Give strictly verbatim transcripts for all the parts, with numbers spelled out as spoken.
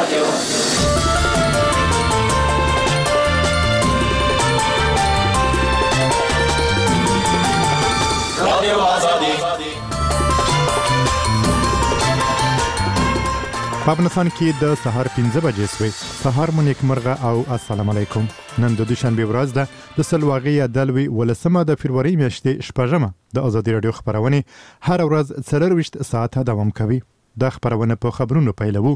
رادیو آزادی. په افغانستان کې د سهار پنځه بجې شوې. سهار مو نیکمرغه او السلام علیکم. نن د دوشنبه ورځ ده د سلواغې دلوي ولسمه د فبرवरी میاشتې شپږمه د ازادي رادیو خبرونه هر ورځ څلور وشت ساعته دوام کوي. د خبرونه په خبرونو پیلوو.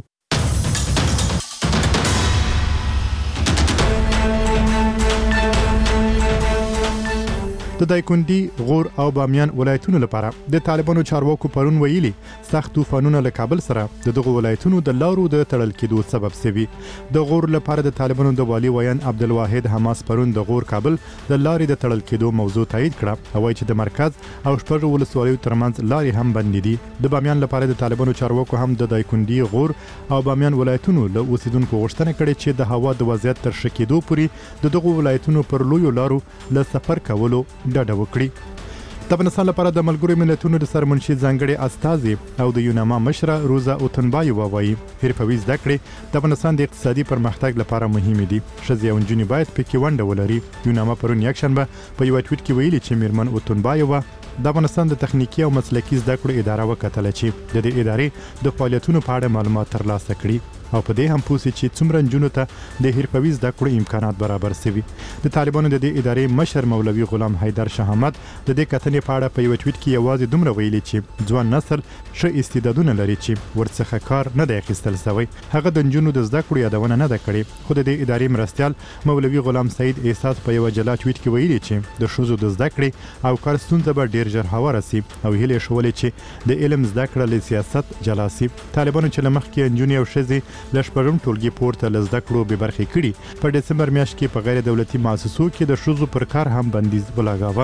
د دایکندي غور او بامیان ولایتونو لپاره د طالبانو چارواکو پرون ویلي سخت طوفانونه له کابل سره د دغه ولایتونو د لارو د تړل کېدو سبب شوي. د غور لپاره د طالبانو د والي ویان عبدالواحد حماس پرون د غور کابل د لارې د تړل کېدو موضوع تایید کړه او چې د مرکز او شپږ ولسوالیو ترمنځ لارې هم بندې دي. د بامیان لپاره د طالبانو چارواکو هم د دایکندي غور او بامیان ولایتونو له اوسیدونکو غوښتنه کړې چې د هوا د وضعیت تر ښه کېدو پورې د دغه ولایتونو پر لویو لارو له سفر کولو ډډه وکړي. د افغانستان لپاره د ملګرو ملتونو د سرمنشي ځانګړي استازي او د یوناما مشره روزا اوتنبایووا وایي حرفوي زده کړې د افغانستان د اقتصادي پرمختګ لپاره مهمه دي. ښځې او نجونې باید پکې ونډه ولري. یوناما پرون یکشنبه په یو ټویټ کې ویلي چې میرمن اوتنبایووا د افغانستان د تخنیکی او مسلکي زده کړو اداره وکتله چې د دې ادارې د فعالیتونو په اړه معلومات ترلاسه کړي او په دې هم پوښتنه چې څومره نجونو ته د حرفوي زده کړو امکانات برابر شوي. د طالبانو د دې ادارې مشر مولوي غلام حیدر شهامت د دې کتنې په اړه په یو ټویټ کې یوازې دومره ویلي چې ځوان نسل ښه استعدادونه لري چې ورڅخه کار نه دی اخیستل شوی. هغه د نجونو د زده کړو یادونه نه ده کړې. خو د دې ادارې مرستیال مولوي غلام سعید احساس په یو جلا ټویټ کې ویلي چې د ښځو د زده کړې او کار ستونزه به ډیر ژر هواره شي او هیله شولې چې د علم زده کړه له سیاست جلا شي. طالبانو چې لمخ کې نجونې او ښځې له شپږم ټولګي پورته له زده کړو بې برخې کړي. په ډسمبر میاشت کې په غیر دولتي مؤسسو کې د ښځو پر کار هم بندیز ولګاوه.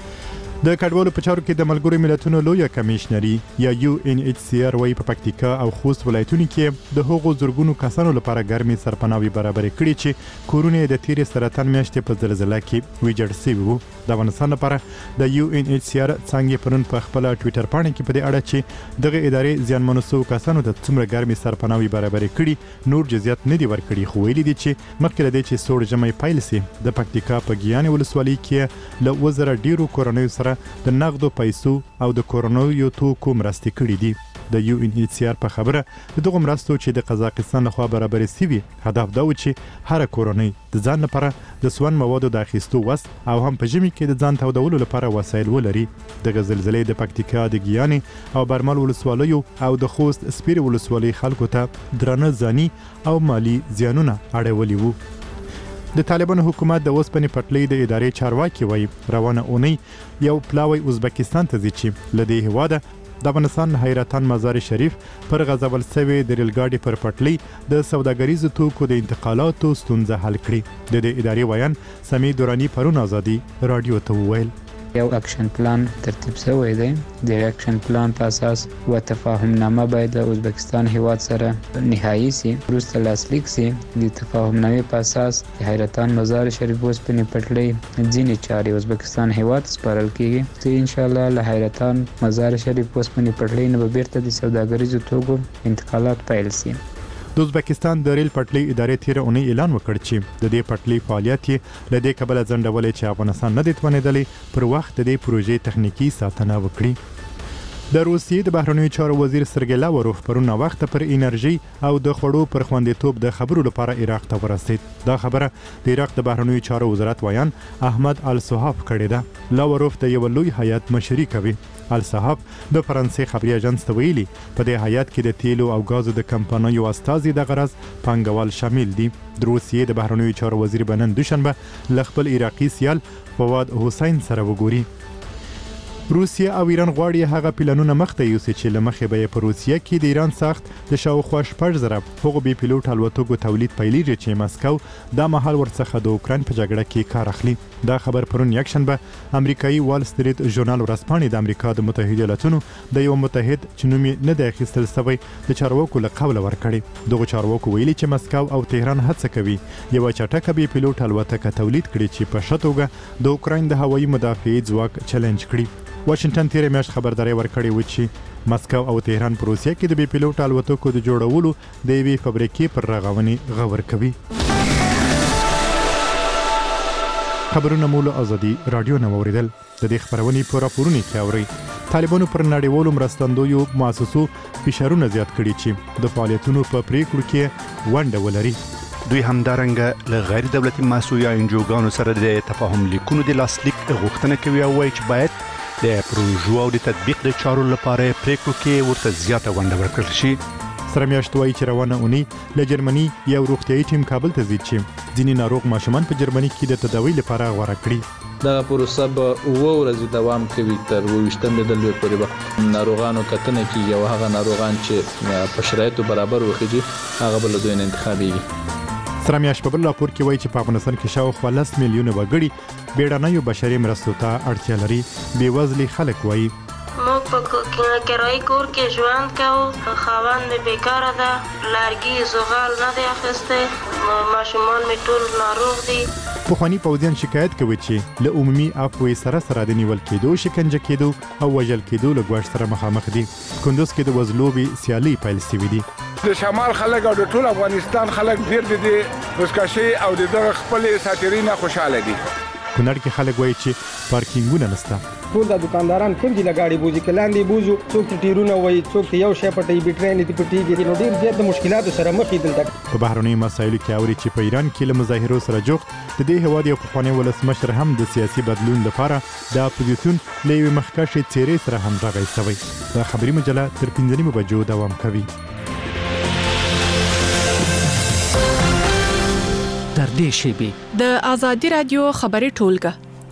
د کډوالو په چارو کې د ملګرو ملتونو لویه کمیشنري یا یو ان ایچ سی آر وايي په پکتیکا او خوست ولایتونو کې د هغو زورګونو کسانو لپاره ګرمي سرپناوي برابر کړي چې کورونه د تیرې سرطان میاشتې په زلزلہ کې ویجاړ شوي وو. د افغانستان لپاره د یو ان ایچ سی آر څنګه پرون په خپل ټوئیټر باندې کې په دې اړه چې دغه ادارې ځانمنو سو کسانو ته څومره ګرمي سرپناوي برابر کړي نور جزئیات نه دی ورکړي. خو ویلي دي چې مخکې له دې چې سوړ ژمي پیل شي د پکتیکا په ګیان ولسوالۍ کې له وزره ډیرو کورنیو سره د نقدو پیسو او د کورونویو توکو مرستې کړې دي. د یو ان ایچ سی آر په خبره دغه مرستو چې د قزاقستان لخوا برابرې شوي هدف دا و چې هر کورنۍ د ځان لپاره د سون موادو د اخیستو وس او هم په ژمي کې د ځان تودولو لپاره وسایل ولري. دغه زلزلې د پکتیکا د ګیانې او برمل ولسوالیو او د خوست سپیر ولسوالۍ خلکو ته درانه ځاني او مالی زیانونه اړولي وو. د طالبانو حکومت د اوسپنې پټلۍ د ادارې چارواکي وایي روانه اونۍ یو پلاوی ازبکستان ته ځي چې له دې هیواده د افغانستان حیرتان مزار شریف پر غځول شوی د ریل ګاډي پر پټلۍ د سوداګریزو توکو د انتقالاتو ستونزه حل کړي. د دې ادارې ویان سمي دورانی پرون ازادي رادیو ته وویل یو اکشن پلان ترتیب شوی دی. د اکشن پلان په اساس و تفاهم نامه باید د ازبکستان هیواد سره نهایی سي وروسته لاسلیک سي. د تفاهم نامې په اساس د حیرتان مزار شریف اوسپنې پټلۍ ځینې چارې ازبکستان هیواد سپارل کیږي چې ان شاء الله له حیرتان مزار شریف اوسپنې پټلۍ نه به بیرته د سوداګریزو توکو انتقالات پیل سي. د ازبکستان د ریل پټلۍ ادارې تیر اونۍ اعلان وکړ چې د دې پټلۍ فعالیت یې له دې کبله ځنډولې چې افغانستان نه دی توانېدلی پر وخت د دې پروژې تخنیکی ساتنه وکړي. د روسیې د بهرنیو چارو وزیر سرګی لاوروف پرون وخت پر انرژي او د خړو پر خوندیتوب د خبرو لپاره عراق ته ورسید. دا خبره د عراق د بهرنیو چارو وزارت ویان احمد الصحاف کړې ده. لاوروف د یو لوی هیئت مشري کوي. الصحاف د فرانسې خبري اژانس ته ویلي په دې هیئت کې د تیلو او غازو د کمپنیو استازي د غرض پانګوال شامل دي. د روسیې د بهرنیو چارو وزیر بنن دوشنبه ل خپل عراقي سیال فواد حسین سره وګوري. روسیه او ایران غواړي هغه پلانونه مخته یوسي چې لمخې به په روسیه کې د ایران ساخت د شاوخوا شپږ زره هغو بي پیلوټ الوتکو تولید پیلېږي چې مسکو دا مهال ورڅخه د اوکراین په جګړه کې کار اخلي. دا خبر پرون یکشنبه امریکایي وال سټریټ ژورنال ورځپاڼې د امریکا د متحده ایالاتونو د یو متحد چې نوم یې نه دی اخیستل شوی د چارواکو له قوله ورکړي. دغه چارواکو ویلي چې مسکو او تهران هڅه کوي یو چټکه بي پیلوټ الوتکه تولید کړي چې په ښه توګه د اوکراین د هوایي مدافعي ځواک چیلنج کړي. واشنگټن تیرې میاشت خبرداري ورکړې و چې مسکو او تهران په روسیه کې د بي پیلوټ الوتکو د جوړولو د یوې فابریکې پر رغونې غور کوي. خبرونه مول ازادي رادیو نو اوریدل. د دې خبرونې په راپورونو کې اوري طالبانو پر نړیوالو مرستندویو مؤسسو فشارونه زیات کړي چې د فعالیتونو په پریکړو کې ونډه ولري. دوی همدارنګه له غیر دولتي مؤسسو یا انجوګانو سره د تفاهم لیکونو د لاسلیک غوښتنه کوي او وايي چې باید د پروژو او د تطبیق د چارو لپاره پریکړو کې ورته زیاته ونډه ورکړل شي. سره میاشت وایي چې روانه اونۍ له جرمني یو روغتیايي ټیم کابل ته ځي چې ځینې ناروغ ماشومان په جرمني کې د تداوی لپاره غوړه کړي. دا پروسه به اوه ورځې دوام کوي تر اوویشتمې ډلې پورې به ناروغانو کتنه کیږي او هغه ناروغان چې په شرایطو برابر وخیږي هغه به له دوی نه انتخابېږي. سره میاشت په بل راپور کې وایي چې په افغانستان کې شاوخوا لس میلیونه وګړي بیړنیو بشري مرستو ته اړتیا لري. بېوزلي خلک وایي موږ په کرایي کور کې ژوند کوو، خاوند مې بیکاره ده، لرګي زغال نه دی اخیستی، ماشومان مې ټول ناروغ دي. پخواني پوځیان شکایت کوي چې له عمومي عفوې سره سره د نیول کېدو، شکنجه کېدو او وژل کېدو له ګواښ سره مخامخ دي. کندوز کې د وزلوبې سیالۍ پیل شوې دي. د شمال خلک او د ټول افغانستان خلک ډېر د بزکشي او د دغه خپل ساترینه خوشاله دي. کونړ کې خلک وایي چې پارکینګونه نشته. ټول د دکانداران کوم دي لګاړي بوزي کلاندې بوزو څوک ټیرونه وایي څوک یو شی پټي بیټرین دي پټيږي نو ډېر زیات د مشکلاتو سره مخ دي. دلته په بهرنیو مسایلو کې اوري چې په ایران کې له مظاهرو سره جوخت د دې هواد یو پخوانی ولسمشر هم د سیاسي بدلون لپاره د اپوزیسیون له یوې مخکښې څېرې سره هم راغی شوی. دا خبري مجله تر پنځه نیمو بجو دوام کوي. تر دې شیبې د آزادي رادیو خبري ټولګه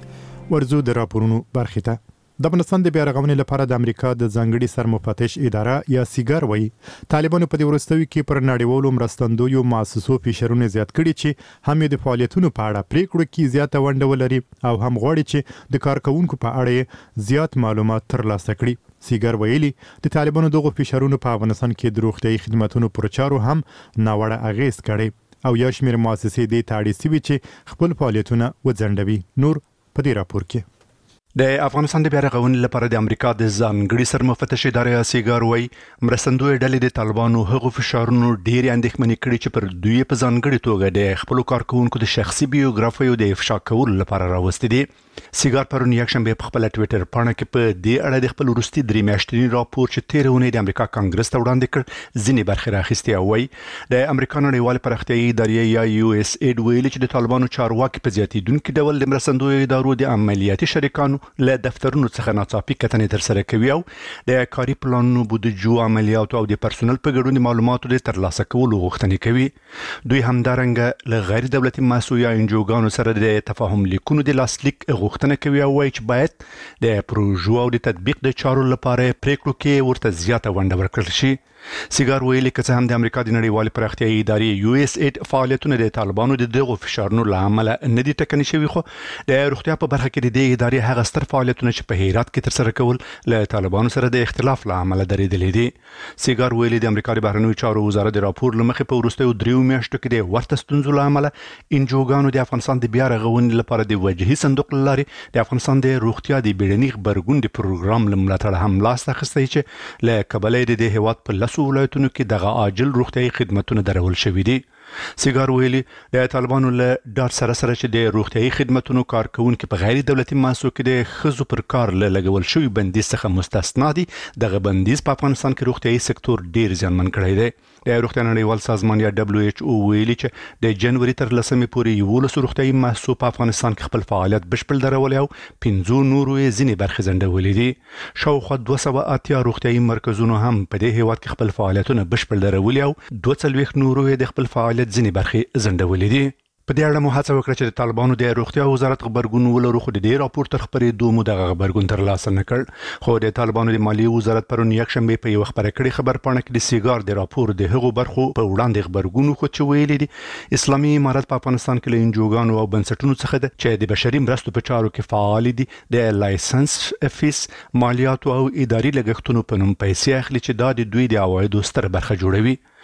ورزو د راپورونو برخه ته. د افغانستان د بیا رغونې لپاره د امریکا د ځانګړي سرمفتش اداره یا سیګار وایي طالبانو په دې وروستیو کې پر نړیوالو مرستندویو مؤسسو فشارونه زیات کړي چې هم د فعالیتونو په اړه پریکړو کې زیاته ونډه ولري او هم غواړي چې د کارکونکو په اړه زیات معلومات ترلاسه کړي. سیګار ویلي د طالبانو دغه فشارونو په افغانستان کې د روغتیايي خدماتو پر چارو هم ناوړه اغیز کړي او یا شمېر مؤسسې دې ته اړ شوي چې خپل فعالیتونه وځنډوي. نور په دې راپور کې د افغانستان د بیا رغونې لپاره د امریکا د ځانګړي سرمفتش ادارې سیګار وایي مرستندوی ډلې د طالبانو هغو فشارونو ډېرې اندېښمنې کړي چې پر دوی په ځانګړي توګه د خپلو کارکونکو د شخصي بیوګرافیو د افشا کولو لپاره راوستي دي. سیګار پرون یکشنبه په خپل ټوئیټر پاڼه کې په دې اړه د خپل وروستي درې میاشتني راپور چې تېره اونۍ د امریکا کانګرس ته وړاندې کړ ځینې برخې راخیستې او وایي د امریکا نړیوال پراختیایي ادارې یا یو اس اید ویلي چې د طالبانو چارواکي په زیاتېدونکي ډول د مرستندویو ادارو د عملیاتي شریکانو له دفترونو څخه ناڅاپي کتنې ترسره کوي او د کاري پلانونو، بودیجو، عملیاتو او د پرسونل په ګډون د معلوماتو د ترلاسه کولو غوښتنې کوي. دوی همدارنګه له غیر دولتي مؤسسو یا انجوګانو سره د تفاهم لیکونو د لاسلیک غوښتنه کوي او وايي چې باید د پروژو او د تطبیق د چارو لپاره پریکړو کې ورته زیاته ونډه ورکړل شي. سیګار ویلي که څه هم د امریکا د نړیوال پراختیایي ادارې یو اس اید فعالیتونه د طالبانو د دغو فشارونو له امله نه دي ټکني شوي خو د روغتیا په برخه کې د دې ادارې هغه ستر فعالیتونه چې په هرات کې ترسره کول له طالبانو سره د اختلاف له امله درېدلي دي. سیګار ویلي د امریکا د بهرنیو چارو وزارت د راپور له مخې په وروستیو دریو میاشتو کې د ورته ستونزو له امله انجوګانو د افغانستان د بیا رغونې لپاره د وجهي صندوق له لارې د افغانستان د روغتیا د بیړني غبرګون د پروګرام له ملاتړه هم لاس اخیستی چې له کبله د دې هیواد په لسو ولایتونو کې دغه عاجل روغتیايي خدماتونه درول شوي دي. سیګار ویلي د طالبانو له ډار سره سره چې د روغتیايي خدماتو کارکونکو په غیر دولتي مؤسسو کې د ښځو پر کار له لګول شوی بندیز څخه مستثنا دي. دغه بندیز په افغانستان کې روغتیايي سکتور ډیر زیانمن کړی دی. د روغتیا نړیوال سازمان یا دبليو ایچ او ویلي چې د جنوري تر لسمې پورې یولس روغتیايي مؤسسو په افغانستان کې خپل فعالیت بشپړ درولې او پنځو نورو یې ځینې برخې ځنډولې دي. شاوخوا دوه سوه اتیا روغتیايي مرکزونو هم په دې هیواد کې خپل فعالیتونه بشپړ درولې او دوه څلوېښت نورو یې د خپل فعالیت ځینې برخې ځنډولې دي. په دې اړه مو هڅه وکړه چې د طالبانو د روغتیا وزارت خبرګون ولرو خو د دې راپور تر خبرېدو مو دغه خبرګون ترلاسه نه کړ. خو د طالبانو د مالیې وزارت پرون یکشنبه په یو خبره کړې خبر پاڼه کې د سیګار د راپور د هغو برخو په وړاندې خبرګون خو چې ویلي دي اسلامي امارت په افغانستان کې له انجوګانو او بنسټونو څخه ده چې د بشري مرستو په چارو کې فعال دي د لایسنس فیس، مالیاتو او اداري لګښتونو په نوم پیسې اخلي چې دا د دوی د عوایدو ستر برخه جوړوي.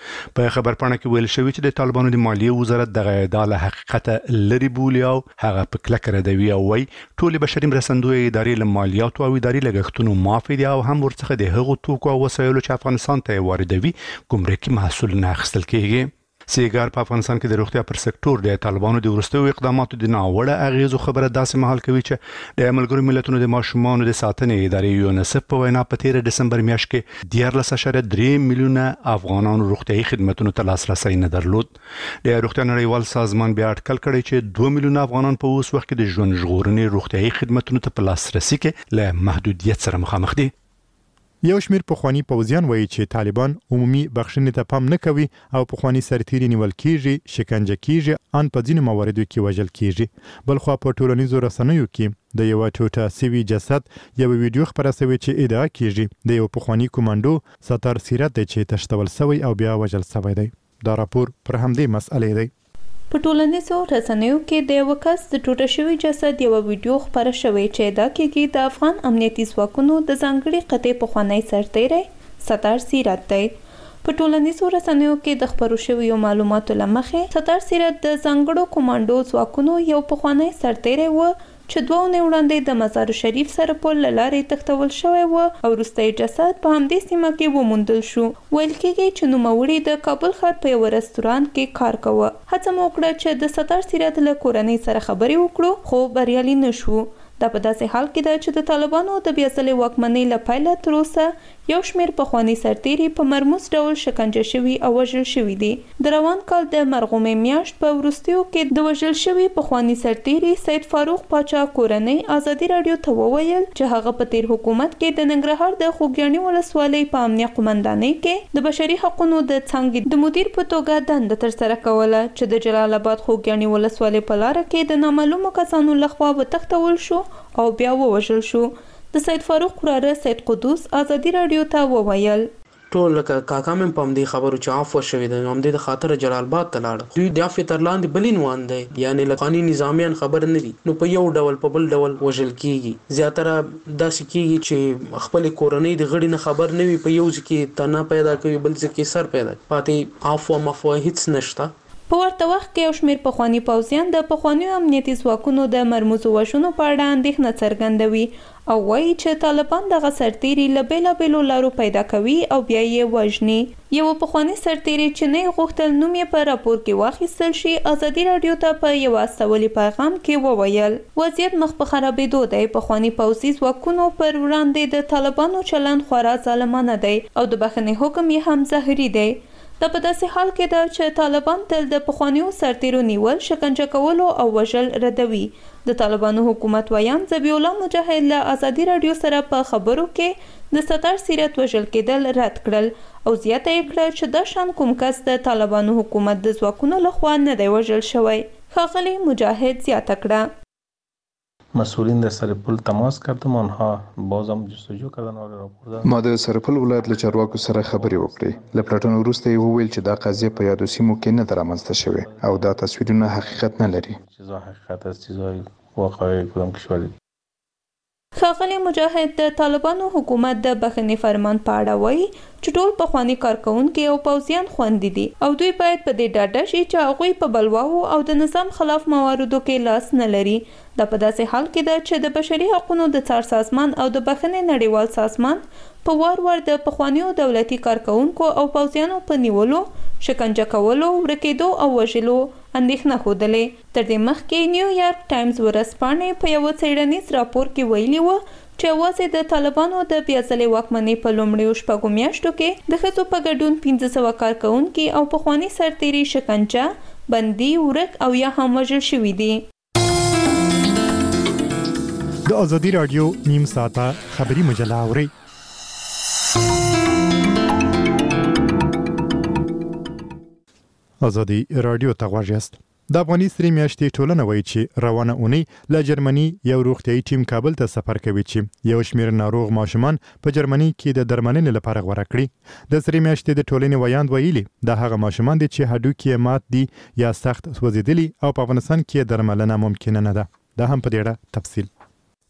په خبرپاڼه کې ویل شوی چې د طالبانو د مالیې وزارت دغه ادعا له حقیقت لري بولي او هغه په کلکه ردوي او وايي ټول بشري مرستندوی ادارې له مالیاتو او اداري لګښتونو معاف دي او هم ورڅخه د هغو توکو او وسایلو چې افغانستان ته واردوي ګمرکي محصول نه اخیستل کیږي. سیګار په افغانستان کې د روغتیا پر سکتور د طالبانو د وروستیو اقداماتو د ناوړه اغیزو خبره داسې مهال کوي چې د ملګرو ملتونو د ماشومانو د ساتنې ادارې یونیسف په وینا په تیر دسمبر میاشت کې دیارلس اعشاریه درې میلیونه افغانانو روغتیايي خدماتو ته لاسرسي نه درلود. د روغتیا نړیوال سازمان بیا اټکل کړی چې دوه میلیونه افغانان په اوس وخت کې د ژوند ژغورنې روغتیايي خدماتو ته په لاسرسي کې له محدودیت سره مخامخ دي. یو شمیر پخوانی پوځیان وایي چې طالبان عمومي بخښنې ته پام نه کوي او پخوانی سرتیري نیول کیږي، شکنجه کیږي، ان په ځینو مواردو کې وژل کیږي. بل خو په ټولنیزو رسنیو کې د یو ټوټه سوي جسد یو ویډیو خبره شوی چې ادعا کیږي د یو پخوانی کمانډو ستار سیرت دی چې تشتول شوی او بیا وژل شوی دی. دا راپور پر همدې مسئلې دی. په ټولنیزو رسنیو کې د یو کس د ټوټه شوي جسد یو ویډیو خبره شوې چې دا کېږي د افغان امنیتي ځواکونو د ځانګړي قطعې پخوانی سرتیری ستار سیرت دی. په ټولنیزو رسنیو کې د خبرو شویو معلوماتو له مخې ستار سیرت د ځانګړو کمانډو ځواکونو یو پخوانی سرتیری و چې دوه اونۍ وړاندې د مزار شریف سره پل له لارې تښتول شوی و او وروستی جسد په همدې سیمه کې وموندل شو. ویل کېږي چې نوموړي د کابل ښار په یوه رستورانت کې کار کوه. هڅه مو وکړه چې د ستار سیرت له کورنۍ سره خبرې وکړو خو بریالي نه شو. دا په داسې حال کې ده چې د طالبانو د بیا ځلې واکمنۍ له پیله تر اوسه یو شمېر پخواني سرتیري په مرموز ډول شکنجه شوي او وژل شوي دي. د روان کال د مرغومې میاشت په وروستیو کې د وژل شوي پخواني سرتیري سید فاروق پاچا کورنۍ ازادي راډیو ته وویل چې هغه په تیر حکومت کې د ننګرهار د خوږیاڼي ولسوالۍ په امنیه قومندانۍ کې د بشري حقوقو د څانګې د مدیر په توګه دنده ترسره کوله چې د جلال آباد خوږیاڼي ولسوالۍ په لاره کې د نامعلومو کسانو لخوا وتښتول شو او بیا ووژل شو. د سید فاروق وراره سید قدوس ازادي راډیو ته وویل ټول لکه کاکا مې په همدې خبرو چې عفو شوی دی همدې د خاطر جلال آباد ته لاړ. دوی د عفو تر لاندې بلین وان دی یعنی له قانوني نظامیان خبر نه دي نو په یو ډول په بل ډول وژل کیږي. زیاتره داسې کیږي چې خپل کورنۍ د غړي نه خبر نه وي په یو ځکه تنه پیدا کوي بل ځکه سر پیدا پاتې عفو مفو هیڅ نشته. په ورته وخت کې یو شمېر پخواني پوځیان د پخوانیو امنیتي ځواکونو د مرموزو وژنو په اړه اندېښنه څرګندوي او وایي چې طالبان دغه سرتیري له بېلابېلو لارو پیدا کوي او بیا یې وژني. یو پخواني سرتیري چې نه غوښتل نوم یې په راپور کې واخیستل شي ازادي راډیو ته په یوه استولي پیغام کې وویل وضعیت مخ په خرابېدو دی. پخواني پوځي ځواکونو پر وړاندې د طالبانو چلند خورا ظالمانه دی او د بخښنې حکم یې هم زهري دی. دا په داسې حال کې ده چې طالبان تل د پخوانیو سرتیرو نیول، شکنجه کولو او وژل ردوي. د طالبانو حکومت ویان ذبیح الله مجاهد له ازادي راډیو سره په خبرو کې د ستار سیرت وژل کېدل رد کړل او زیاته یې کړه چې دا شان کوم کس د طالبانو حکومت د ځواکونو لخوا نه دی وژل شوی. ښاغلي مجاهد زیاته کړه مسئولین در سرپل تماس کردم آنها بازم جستجو کردن و راپور دادن. ما د سرپل ولایت له چارواکو سره خبرې وکړې. له پلټنو وروسته یې وویل چې دا قضیه په یادو سیمو کې نه ده رامنځته شوې او دا تصویرونه حقیقت نه لري. چیزا حقیقت است، چیزای واقعي کدام کشوری. ښاغلي مجاهد د طالبانو حکومت د بخښنې فرمان په اړه وایي چې ټول پخواني کارکوونکي او پوځیان خوندي دي او دوی باید په دې ډاډه شي چې هغوی په بلواو او د نظام خلاف مواردو کې لاس نه لري. دا په داسې حال کې ده چې د بشري حقوقو د څار سازمان او د بخښنې نړیوال سازمان په وار وار د پخوانیو دولتي کارکوونکو او پوځیانو په نیولو، شکنجه کولو، ورکېدو او وژلو اندېښنه ښودلې. تر دې مخکې نیویارک ټایمز ورځپاڼې په یوه څېړنیز راپور کې ویلي وه چې یوازې د طالبانو د بیا ځلې واکمنۍ په لومړیو شپږو میاشتو کې د ښځو په ګډون پنځه سوه کارکوونکي او پخواني سرتیري شکنجه، بندي، ورک او یا هم وژل شوي دي. د ازادي راډیو نیم ساعته خبري مجله اورئ. ازادي راډیو ته غواړئ یاست. د افغاني سرې میاشتې ټولنه وایي چې روانه اونۍ له جرمني یو روغتیايي ټیم کابل ته سفر کوي چې یو شمېر ناروغ ماشومان په جرمني کې د درملنې لپاره غوره کړي. د سرې میاشتې د ټولنې ویاند ویلي دا هغه ماشومان دي چې هډوکي یې مات دي یا سخت سوځېدلي او په افغانستان کې درملنه ممکنه نه ده. دا هم په دې اړه تفصیل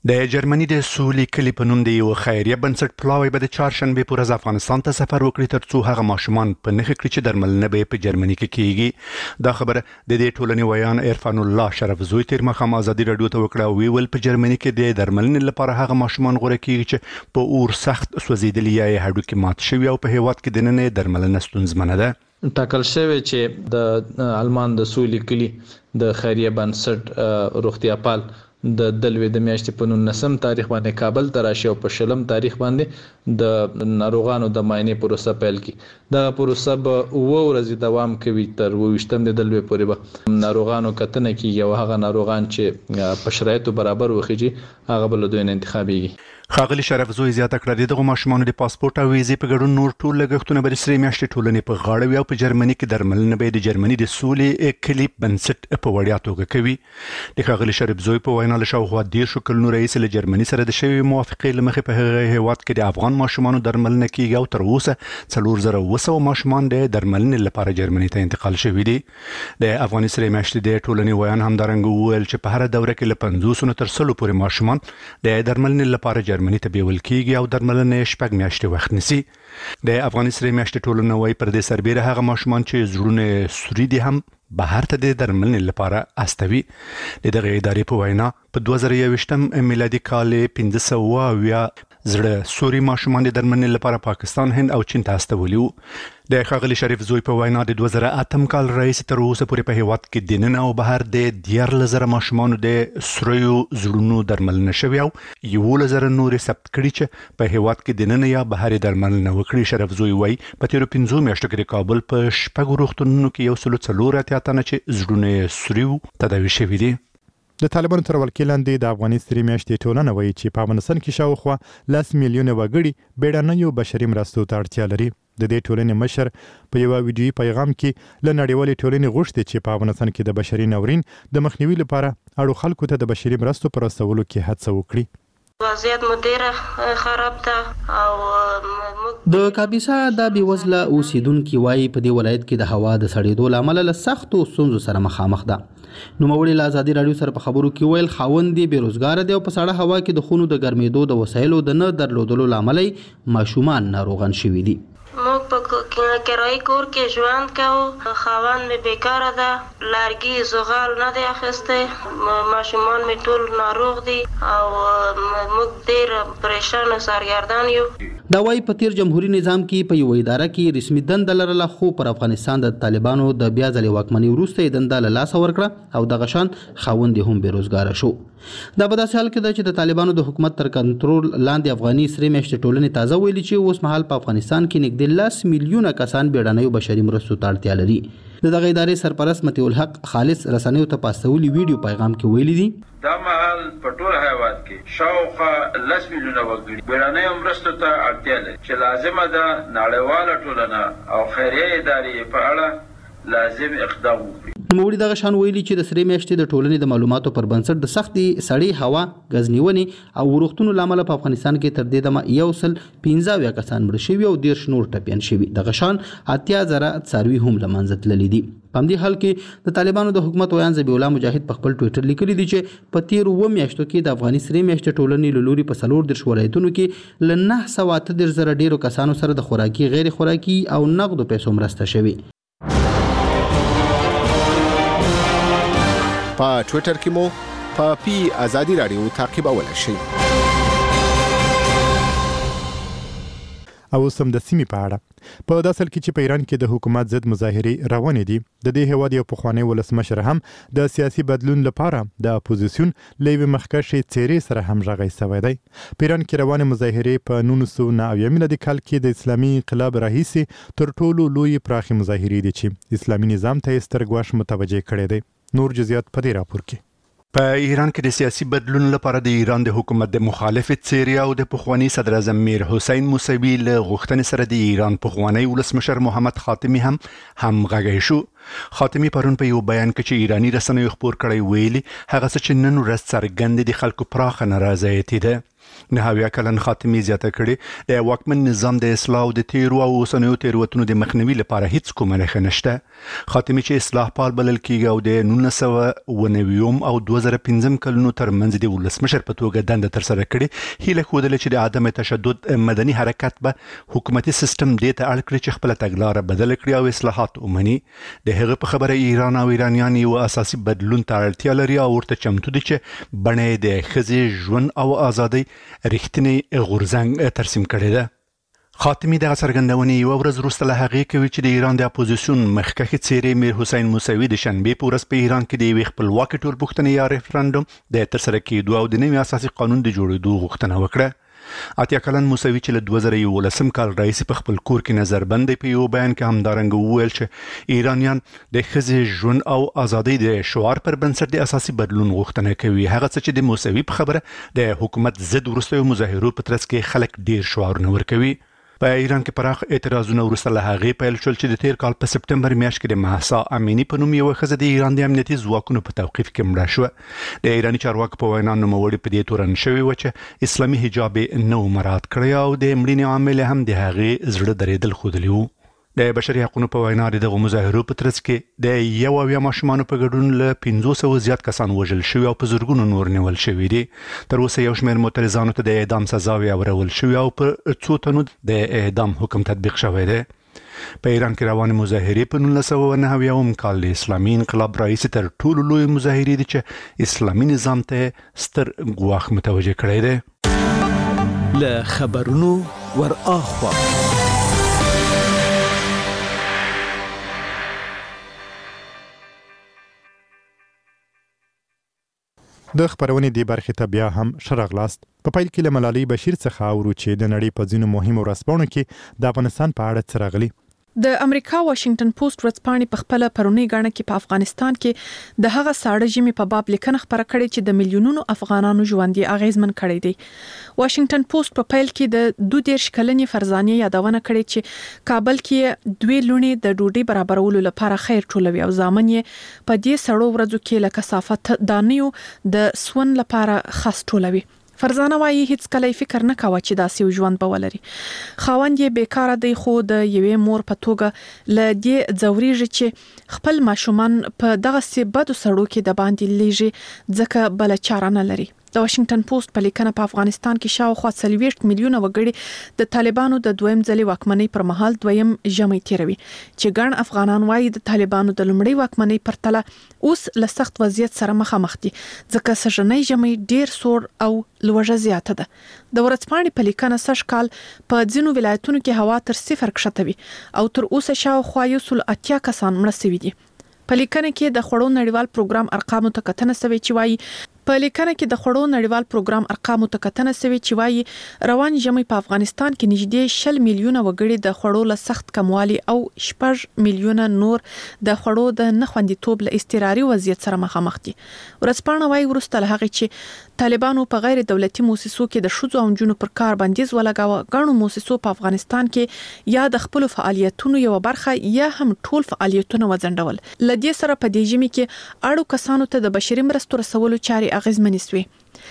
د جرمني د سولې کلي په نوم د یو خیریه بنسټ پلاوی به د چهارشنبې په ورځ افغانستان ته سفر وکړي ترڅو هغه ماشومان په نښه کړي چې درملنه به په جرمني کې کیږي. دا خبره د دې ټولنې ویان عرفان الله شرف زوی تیر مخام ازادي رادیو ته وکړه او ویل په جرمني کې د درملنې لپاره هغه ماشومان غوړه کیږي چې په اور سخت سوځیدلي یا هډوکي مات شوي او په هیواد کې دننه درملنه ستونزمنه ده. ټاکل شوی چې د آلمان د سولې کلي د خیریه بنسټ روغتیا پال د دلوي د میاشتې په نولسم تاریخ باندې کابل ته راشي او په شلم تاریخ باندې د ناروغانو د معاینې پروسه پیل کی. دا پروسه به اوه ورځې دوام کوي تر اوویشتم د دلوي پورې به ناروغانو کتنه کیږي او هغه ناروغان چې په شرایطو برابر وخیږي هغه بل دوی انتخابيږي. خاغلی شرف زوی زیاته کړه دغه ماشومان د پاسپورت او ویزې په ګډون نور ټول لګښتونه به سری میاشتې ټولنې په غاړه وي او په جرمني کې درملنه به د جرمني د سولې کلي بنسټ په وړیا توګه کوي. د خاغلی شرف زوی په وینا له شاوخوا ډیر شو کلونو رئیس له جرمني سره د شوی موافقې لمخې په هغه هیواد کې د افغان ماشومانو درملنه کیږي او تر اوسه څلور زره اوه سوه ماشومان د درملنې لپاره جرمني ته انتقال شوي دي. د افغاني سری میاشتې د ټولنې ویان همدارنګه وویل چې په هر دوره کې له پنځوس نه تر سلو پورې ماشومان د درملنې لپاره جرمني ته بیول کیږي او درملنه شپږ میاشتې وخت نیسي. د افغاني سری میاشتې ټولنه وایي پر دې سربېره هغه ماشومان چې زړونه سوري دي هم بهر ته د درملنې لپاره استوي. د دغه ادارې په وینا په دوه زره یوویشتم میلادي کال پنځه سوه اویا زړه سوري ماشومان د درملنې لپاره پاکستان، هند او چین ته استولي وو. د خاغلی شریف زوی په وینا د دوه زره اتم کال رئیس تر اوسه پورې په هیواد کې د نن او بهر د دیارلس زره ماشومانو د سوریو زړونو درملنه شوې او یولس زره نورې ثبت کړي چې په هیواد کې د نن یا بهر درملنه وکړي. شریف زوی وایي په تیرو پنځو میاشتو کې د کابل په شپږو روغتونونو کې یو سلو څلور اتیا تنه چې زړونه سوریو تداوي شوي دي. د طالبانو تر ولکې لاندې د افغاني سری میاشتې ټولنه وایي چې په افغانستان کې شاوخوا لس میلیونه وګړي بیړنیو بشري مرستو ته اړتیا لري. د دې ټولنې مشر په یو ویډیویي پیغام کې له نړیوالې ټولنې غوښتي چې په افغانستان کې د بشري ناورین د مخنیوي لپاره اړو خلکو ته د بشري مرستو پر رسولو کې هڅه وکړي. وضعیت مدیره خراب ده او د کاپیسا د بیوزله اوسیدونکو وایي په دې ولایت کې د هوا د سړېدو لامل له سختو ستونزو سره مخامخ ده. نو موري له ازادي رادیو سره په خبرو کې ویل خاوند دی بیروزګار دی او په سړه هوا کې د خونو د ګرمېدو د وسایلو د نه درلودلو لامل ماشومان ناروغان شوي دي. موږ په کرایي کور کې ژوند کوو، خاوند مې بیکاره ده، لرګي زغال نه دی اخیستی، ماشومان مې ټول ناروغ دي او موږ ډېر پریشان او سرګردان یو. دا وايي په تیر جمهوریت نظام کې په یو اداره کې رسمي دنده لرله خو پر افغانستان د طالبانو د بیا ځلې واکمنۍ وروسته یې دنده له لاسه ورکړه او دغه شان خاوند هم بیروزګاره شو. دا په داسې حال کې ده چې د طالبانو د حکومت تر کنټرول لاندې افغاني سری میاشتې ټولنې تازه ویلي چې اوس مهال په افغانستان کې نږدې لس میلیونه کسان بیړنیو بشري مرستو ته اړتیا لري. د دغه ادارې سرپرست مطیع الحق خالص رسنیو ته په استولي ویډیو پیغام کې ویلي دي دا مهال په ټول هیواد کې شاوخوا لس میلیونه وګړي بیړنیو مرستو ته اړتیا لري چې لازمه ده نړیواله ټولنه او خیریه ادارې په اړه لازم اقدام وکړي. نوموړي دغه شان ویلي چې د سری میاشتې د ټولنې د معلوماتو پر بنسټ د سختې سړې هوا، غزنیونې او ورښتونو لامل په افغانستان کې تر دې دمه یو سل پنځه اویا کسان مړه شوي او دېرش نور ټپیان شوي. دغه شان اتیا زره څاروي هم له منځه تللي دي. په همدې حال کې د طالبانو د حکومت ویان ذبیح الله مجاهد په خپل ټویټر لیکلي دي چې په تیرو اووه میاشتو کې د افغاني سری میاشتې ټولنې له لوري په څلور دېرش ولایتونو کې له نهه سوه اته دېرش زره ډېرو کسانو سره د خوراکي، غیر خوراکي او نقدو پیسو مرسته شوې. په ټویټر کې مو په پی ازادي رادیو تعقیبولای شئ. او سم د سیمې په اړه په داسل کې چې په ایران کې د حکومت ضد مظاهرې روانې دي، د دې هیواد یو پخوانی ولسمشر هم د سیاسي بدلون لپاره د اپوزیسیون له یوې مخکښې څېرې سره همغږی شوی دی. په ایران کې روانې مظاهرې په نولس سوه نهه اویا میلادي کال کې د اسلامي انقلاب راهیسې تر ټولو لویې پراخې مظاهرې دي چې اسلامي نظام ته یې ستر ګواښ متوجه کړی دی. نور جزئیات په دې راپور کې. په ایران کې د سیاسي بدلون لپاره د ایران د حکومت د مخالف څېرې او د پخوانی صدر اعظم میر حسین موسوي له غوښتنې سره د ایران پخوانی ولسمشر محمد خاتمی هم همغږی شو. خاتمی پرون په یو بیان کې چې ایرانی رسنیو خبر کړی ویلي هغه څه چې نن ورځ څرګند دي خلکو پراخه ناراضیت ده. نهاوی کلن خاتمي زیاته کړي د واکمن نظام د اصلاح او د تیرو او اوسنیو تیروتنو د مخنیوي لپاره هیڅ کومه نښه نشته. خاتمي چې اصلاح پال بلل کیږي او د نولس سوه اوه نوي او دوه زره پنځم کلونو ترمنځ د ولسمشر په توګه دنده ترسره کړي، هیله ښودله چې د عدم تشدد مدني حرکت به حکومتي سیستم دې ته اړ کړي چې خپل تګلاره بدل کړي او اصلاحات ومني. د هغه په خبره ایران او ایرانیان یو اساسي بدلون ته اړتیا لري او ورته چمتو دي چې بڼه د ښځې ژوند او ازادۍ رښتینی غورځنګ ترسیم کړی ده. خاتمي د څرګندونې یو ورځ وروسته له هغې کوي چې د ایران د اپوزیسیون مخکښ څیرې میر حسین موسوي د شنبې په ورځ په ایران کې د یوې خپلواکې ټولپوښتنې یا ریفرنډوم د ترسره کېدو او د نوي اساسي قانون د جوړېدو غوښتنه وکړه. اتیا کلن موسوي چې له دوه زره یولسم کال راهیسې په خپل کور کې نظربند دی په یو بیان کې همدارنګه وویل چې ایرانیان د ښځې ژوند او ازادۍ د شعار پر بنسټ د اساسي بدلون غوښتنه کوي، هغه څه چې د موسوي په خبره د حکومت ضد وروستیو مظاهرو په ترڅ کې خلک ډیر شعارونه ورکوي. په ایران کې پراخ اعتراضونه وروسته له هغې پیل شول چې د تیر کال په سپټمبر میاشت کې د مهسا امینی په نوم یوه ښځه د ایران د امنیتي ځواکونو په توقیف کې مړه شوه. د ایراني چارواکو په وینا نوموړې په دې تورن شوې وه چې اسلامي حجاب یې نه و مراعات کړی او د مړینې عامل هم د هغې زړه درېدل ښودلي وو. د بشري حقوقو په وینا د دغه مظاهرو په ترڅ کې د یو اویا ماشومانو په ګډون له پنځو سوو زیات کسان وژل شوي او په زرګونو نور نیول شوي دي. تر اوسه یو شمېر معترضانو ته د اعدام سزاوې اورول شوي او په څو تنو د اعدام حکم تطبیق شوی دی. په ایران کې روانې مظاهرې په نولس سوه اوه نوي کال د اسلامي انقلاب راهیسې تر ټولو لویې مظاهرې دي چې اسلامي نظام ته ستر ګواښ متوجه کړی دی. له خبرونو ور اخوا د خبرونې دی برخې ته بیا هم شرغلاست. په پیل کې له ملالۍ بشیر څخه اورو چې د نړۍ په ځینو مهمو ورځپاڼو کې د افغانستان په اړه څه راغلي. د امریکا واشنگټن پوسټ ورځپاڼې په خپل پرونی غاڼه کې په افغانستان کې د هغه ساړه ژمي په باب لیکنه خبره کړې چې د میلیونونو افغانانو ژوند یې اغیزمن کړی دی. واشنگټن پوسټ په پیل کې د دوه دیرش کلنې فرزانه یادونه کړې چې کابل کې دوی لونی د ډوډۍ برابرولو لپاره خیر ټولوي او ځامن یې په دې سړو ورځو کې له کثافت دانیو د سون لپاره خاص ټولوي. فرزانه وايي هیڅ کله فکر نه کاوه چې داسې ژوند به ولري. خاوند یې بیکاره دی خو د یوې مور په توګه ل دې ځوريږي چې خپل ماشومان په دغه سي بدو سړو کې د باندې لیږي ځکه بل چاره نه لري. د واشنگټن پوسټ په لیکنه په افغانستان کې شاوخوا څلوېښت میلیونه وګړي د طالبانو د دویم ځلې واکمنۍ پر مهال دویم ژمی تیروي چې ګڼ افغانان وايي د طالبانو د لومړۍ واکمنۍ پرتله اوس له سخت وضعیت سره مخامخ دي ځکه سږنۍ ژمی ډیر سوړ او لوږه زیاته ده. د ورځپاڼې په لیکنه سږ کال په ځینو ولایتونو کې هوا تر صفر کښته وي او تر اوسه شاوخوا یو سل اتیا کسان مړه شوي دي. په لیکنه کې د خوړو نړیوال پروګرام ارقامو ته کتنه شوې چې وايي په لیکنه کې د خوړو نړیوال پروګرام ارقامو ته کتنه شوې چې وايي روان ژمي په افغانستان کې نږدې شل میلیونه وګړي د خوړو له سخت کموالي او شپږ میلیونه نور د خوړو د نخوندیتوب له اضطراري وضعیت سره مخامخ دي. ورځپاڼه وايي وروسته له هغه چې طالبانو په غیر دولتي مؤسسو کې د شذو او جنونو پر کار بندیز ولګاوه، غاڼو مؤسسو په افغانستان کې یا د خپل فعالیتونو یو برخه یا هم ټول فعالیتونه وځنډول. لدې سره په دې ژمي کې اړو کسانو ته د بشري مرستو رسولو چاري اغیزمنې سوې.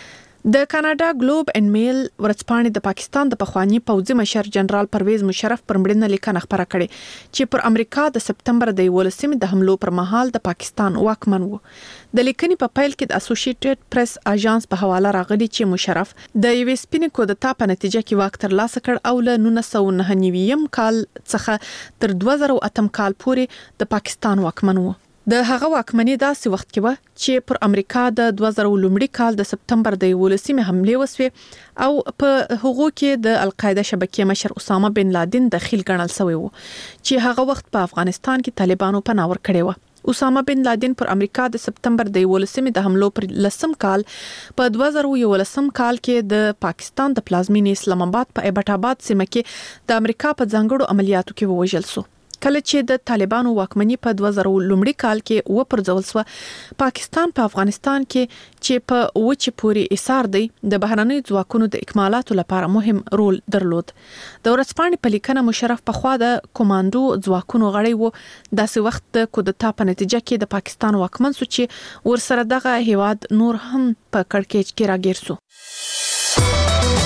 د کاناډا ګلوب اینډ میل ورځپاڼې د پاکستان د پخوانی پوځي مشر جنرال پرویز مشرف پر مړینه لیکنه خبره کړې چې پر امریکا د سپتمبر د یولسمې د حملو پر مهال د پاکستان واکمن وو. د لیکنې په پیل کې د اسوسییټډ پریس اژانس په حواله راغلي چې مشرف د یوې سپینې کودتا په نتیجه کې واک ترلاسه کړ او له نولس سوه نهه نوي کال څخه تر دوه زره اتم کال پورې د پاکستان واکمن وو. د هغه واکمنۍ داسې وخت کې و چې پر امریکا د دوه زره لومړي کال د سپتمبر د یولسمې حمله وسوه او په هغو کې د القاعده شبکې مشر اسامه بن لادن دخیل ګڼل شوی وو چې هغه وخت په افغانستان کې طالبانو پناه ورکړې و. اسامه بن لادن پر امریکا د سپتمبر د یولسمې د حملو پر لسم کال په دوه زره یولسم کال کې د پاکستان د پلازمینې اسلام آباد په ایبټ آباد سیمه کې د امریکا په ځانګړو عملیاتو کې ووژل شو. کله چې د طالبانو واکمنۍ په دوه زره لومړي کال کې و پرځول شو، پاکستان په افغانستان کې چې په وچې پوري ایثار دی د بهرنۍ ځواکونو د اکمالاتو لپاره مهم رول درلود. د ورځپاڼې په لیکنه مشرف په خوا د کمانډو ځواکونو غړی وو. داسې وخت د کودتا په نتیجه کې د پاکستان واکمن سو چې ورسره دغه هیواد نور هم په کړکېچ کې راګیر سو.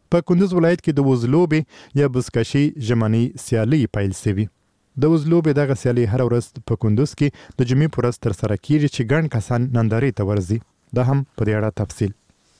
په کندوز ولایت کې د وزلوبې یا بزکشي ژمنۍ سیالۍ پیل شوې. د وزلوبې دغه سیالۍ هر ورځ په کندوز کې د جمعې په ورځ ترسره کیږي چې ګڼ کسان نندارې ته ورځي. دا هم په دې اړه تفصیل.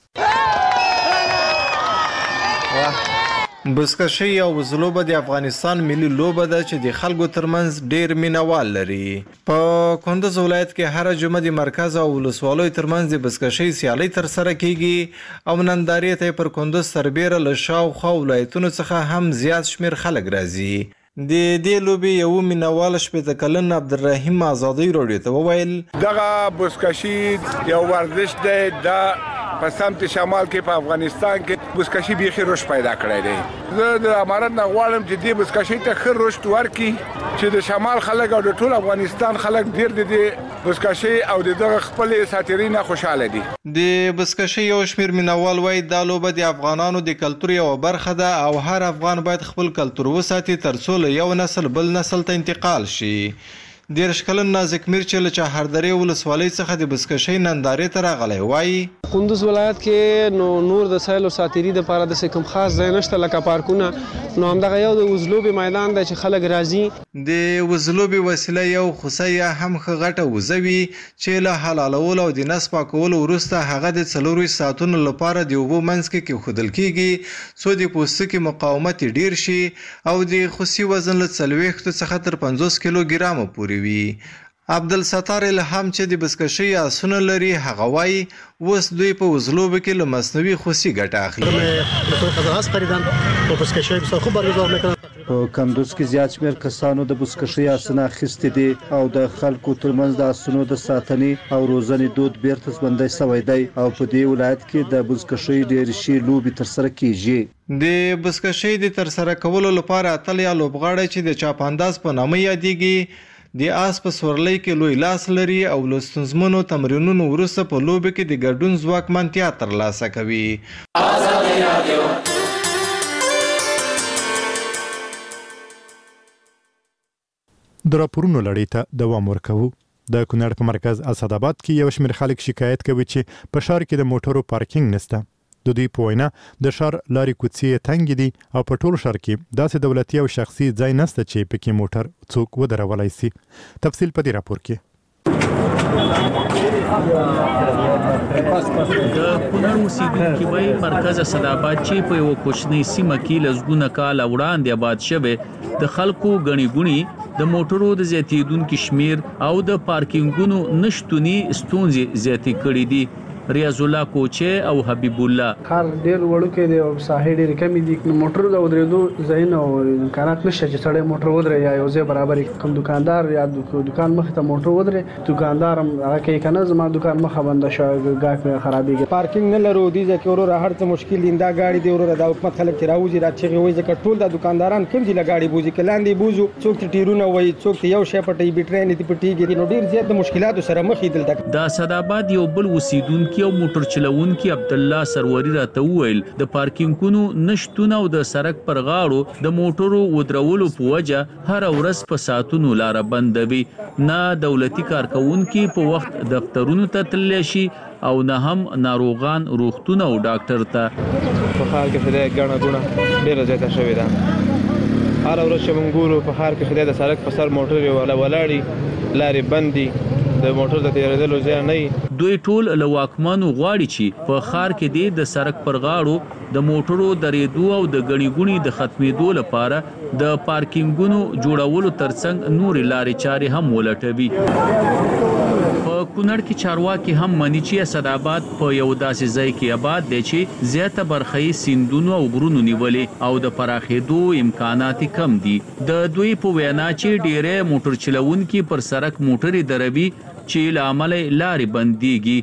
بزکشي یا وزلوبه د افغانستان ملي لوبه ده چې د خلکو ترمنځ ډیر مینوال لري. په کندوز ولایت کې هر جمعه د مرکز او ولسوالیو ترمنځ د بزکشي سیالۍ ترسره کیږي او نندارې ته پر کندوز سربیره له شاوخوا ولایتونو څخه هم زیات شمیر خلک راځي. د دې لوبې یو مینوال شپېته کلن عبدالرحیم آزادی راډیو ته وویل دغه بزکشي یو ورزش دی دا په سمت شمال کې په افغانستان کې بزکشي بیخي رشد پیدا کړی دی. زه د امارت نه غواړم چې دې بزکشي ته ښه رشد ورکړي چې د شمال خلک او د ټول افغانستان خلک ډېر د دې بزکشي او د دغه خپلې ساتیرۍ نه خوشحاله دي. د بزکشي یو شمېر مینوال وایي دا لوبه د افغانانو د کلتور یوه برخه ده او هر افغان باید خپل کلتور وساتي تر څو له یو نسل بل نسل ته انتقال شي. دېرش کلن نازک میر چې له چهاردرې ولسوالۍ څخه د بزکشۍ نندارې ته راغلی وایي کندوز ولایت کې نو نور د سیل او ساتیري دپاره داسې کوم خاص ځای نشته لکه پارکونه نو همدغه یو د وزلوبې میدان دی چې خلک راځي. د وزلوبې وسیله یو خوسه یا هم ښه غټه وزه وي چې له حلالولو او د نس پاکولو وروسته هغه د څلورویشت ساعتونو لپاره د اوبو منځ کې کېښودل کېږي څو د پوستکي مقاومت یې ډېر شي او د خوسي وزن له څلوېښتو څخه تر پنځوس کیلو ګرامه پورې وي. عبدالستار الهام چې د بزکشۍ آسونه لري هغه وایي اوس دوی په وزلوبه کې له مصنوعي خوسي ګټه اخلي. په کندوز کې زیات شمېر کسانو د بزکشۍ آسونه اخیستي دي او د خلکو ترمنځ د آسونو د ساتنې او روزنې دود بیرته ژوندی شوی دی او په دې ولایت کې د بزکشۍ ډېرې شي لوبې ترسره کیږي. د بزکشۍ د ترسره کولو لپاره اتل یا لوبغاړی چې د چاپانداز په نامه یادېږي د آس په سورلۍ کې لوی لاس لري او له ستونزمنو تمرینونو وروسته په لوبې کې د ګډون ځواکمنتیا ترلاسه کوي. د راپورونو لړۍ ته دوام ورکوو. د کونړ په مرکز اسداباد کې یو شمېر خلک شکایت کوي چې په ښار کې د موټرو پارکینګ نشته. د دوی په وینا د ښار لارې کوڅې تنګې دي او په ټول ښار کې داسې دولتي او شخصي ځای نشته چې پکې موټر څوک ودرولی سي. تفصیل په دې راپور کې. د کونړ اوسیدونکي وایي مرکز اسداباد چې په یوه کوچنۍ سیمه کې لسګونه کاله وړاندې آباد شوی د خلکو ګڼې ګوڼې د موټرو د زیاتېدونکي شمیر او د پارکینګونو نشتوني ستونزې زیاتې کړي دي. ریاض الله کوچه او حبیب الله خار ډیر وړوکی دی او ساحې ډېرې کمې دي نو موټرو د ودرېدو ځایونه او امکانات نشته چې سړی موټر ودرې یا یو ځای برابر کوم دکاندار یا دکان مخې ته موټر ودرې دکاندار هم هغه کوي که نه زما دکان مخه بنده شوی ګاهک مې خرابېږي. پارکینګ نه لرو دې ځای کې وروره هر څه مشکل دي دا ګاډي دی وروره دا حکومت خلک چې راوځي را چغې وایي ځکه ټول د دکانداران کوم ځای له ګاډي بوځي که لاندې بوځو څوک ته ټیرونه وایي څوک ته یو شی پټوي بیټرۍ نه پټېږي نو ډېر زیات د مشکلاتو سره مخ یې دلته. د اسداباد یو بل اوسیدونکي او موټر چلونکي کی عبدالله سروري راته وویل د پارکینګونو نشتون او د سړک پر غاړو د موټرو ودرولو په وجه هر ورځ په ساعتونو لار بندوي. نه دولتي کارکونکي په وخت دفترونو ته تللی شي او نه هم ناروغان روغتون او ډاکټر ته. په ښار کې خدای ګڼه ګوڼه ډېره زیاته شوې ده. هر ورځ چې موږ ګورو په ښار کې خدای د سړک په سر موټرې ولاړې لارې بند دي د موټر د تیرېدلو ځای نه وي. دوی ټول له واکمنو غواړي چې په ښار کې دې د سړک پر غاړو د موټرو درېدو او د ګڼې ګوڼې د ختمېدو لپاره د پارکینګونو جوړولو ترڅنګ نورې لارې چارې هم ولټوي. په کونړ کې چارواکي هم مني چې اسداباد په یو داسې ځای کې آباد دی چې زیاته برخه یې سیندونو او غرونو نیولې او د پراخېدو امکانات کم دي. د دوی په وینا چې ډېری موټر چلونکي پر سړک موټرې دروي چې له امله لارې بندېږي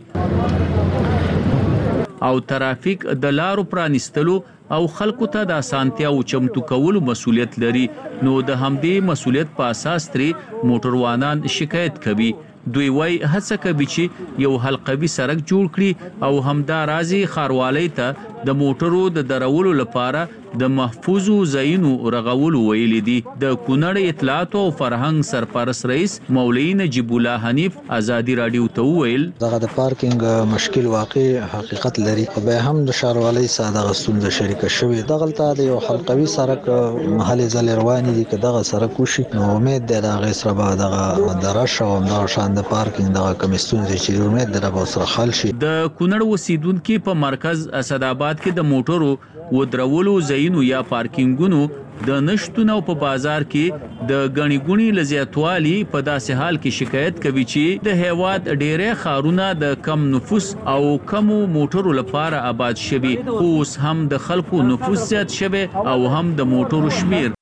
او ترافیک د لارو پرانیستلو او خلکو ته د اسانتیاو چمتو کولو مسؤلیت لري. نو د همدې مسؤلیت په اساس ترې موټروانان شکایت کوي. دوی وایي هڅه کوي چې یو حلقوي سړک جوړ کړي او همدا راځي ښاروالۍ ته د موټرو د درولو لپاره د محفوظو ځایونو رغولو ویلي دي. د کونړ اطلاعات او فرهنګ سرپرست رئیس مولوی نجیب الله حنیف ازادي رادیو ته وویل دغه د پارکینګ مشکل واقع حقیقت لري، به هم د ښاروالۍ ساده غستون د شریک شوی دغلطه د یو حلقوي سرک محل ځل رواني دي که دغه سرک وشي نو امید ده د غیر سره به دغه درش او دغه شان د پارکینګ دغه کمیستون چې امید ده به سره حل شي. د کونړ اوسیدونکو په مرکز اسداباد کې د موټرو ودرولو ځایونو یا پارکینګونو د نشټونو په بازار کې د غنی غونی لزیاتوالي په داسې حال کې شکایت کوي چې د هیواد ډېرې خارونه د کم نفوس او کم موټرو لپاره آباد شوي، اوس هم د خلکو نفوس زیات شوي او هم د موټرو شمیر